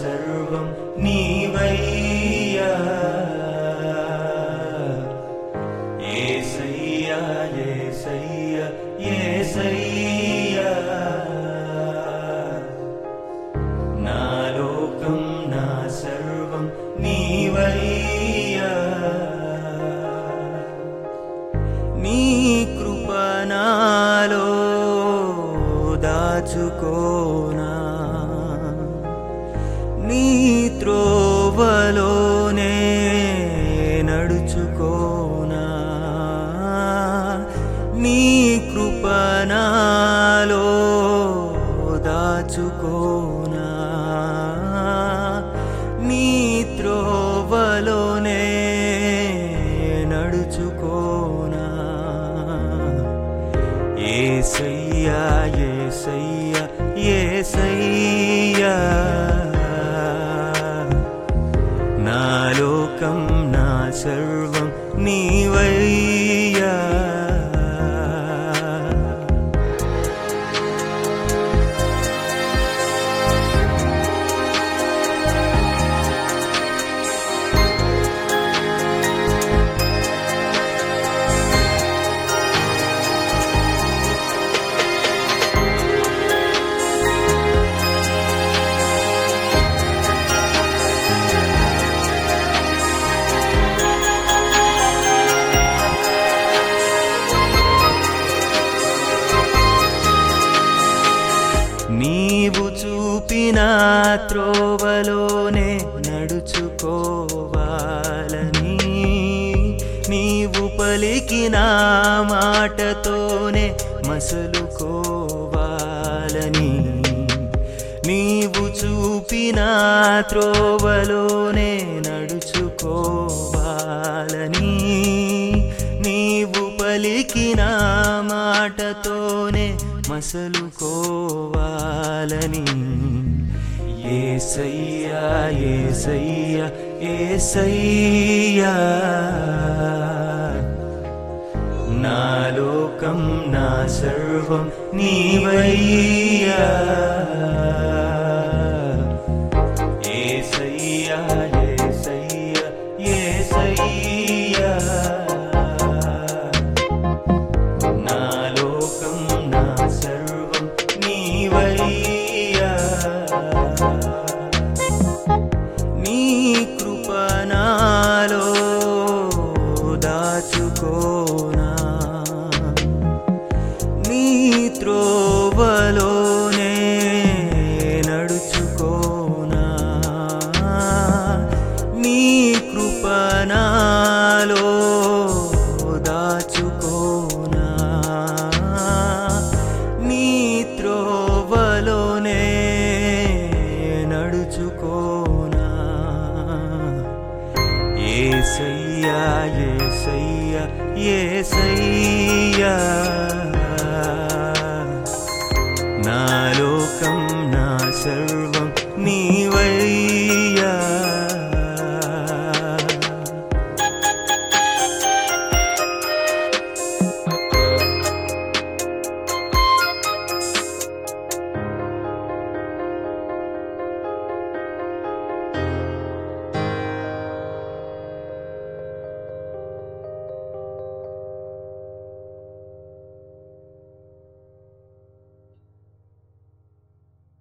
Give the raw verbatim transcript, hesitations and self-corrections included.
సర్వం నీవయ్యా యేసయ్యా యేసయ్యా యేసయ్యా నా లోకం నా సర్వం నీవయ్యా నీ కృప నాలో దాచుకోనా నీ త్రోవలోనే నడుచుకోనా నీ కృప నాలో దాచుకోనా నీ త్రోవలోనే నడుచుకోనా యేసయ్యా యేసయ్యా యేసయ్యా నా లోకం నా సర్వం నీవయ్యా నీవు చూపిన త్రోవలోనే నడుచుకోవాలని నీవు పలికిన మాటతోనే మసలుకోవాలని నీవు చూపిన త్రోవలోనే నడుచుకోవాలని నీవు పలికిన మాటతోనే మసలుకోవాలని యేసయ్యా యేసయ్యా యేసయ్యా నా లోకం నా సర్వం నీవయ్యా యేసయ్యా యేసయ్యా యేసయ్యా నా లోకం నా సర్వం నీవయ్యా నీ కృప నాలో దాచుకోనా నీ త్రోవలోనే నడుచుకోనా నీ కృప నాలో దాచుకోనా నీ త్రోవలోనే నడుచుకోనా యేసయ్యా యేసయ్యా యేసయ్యా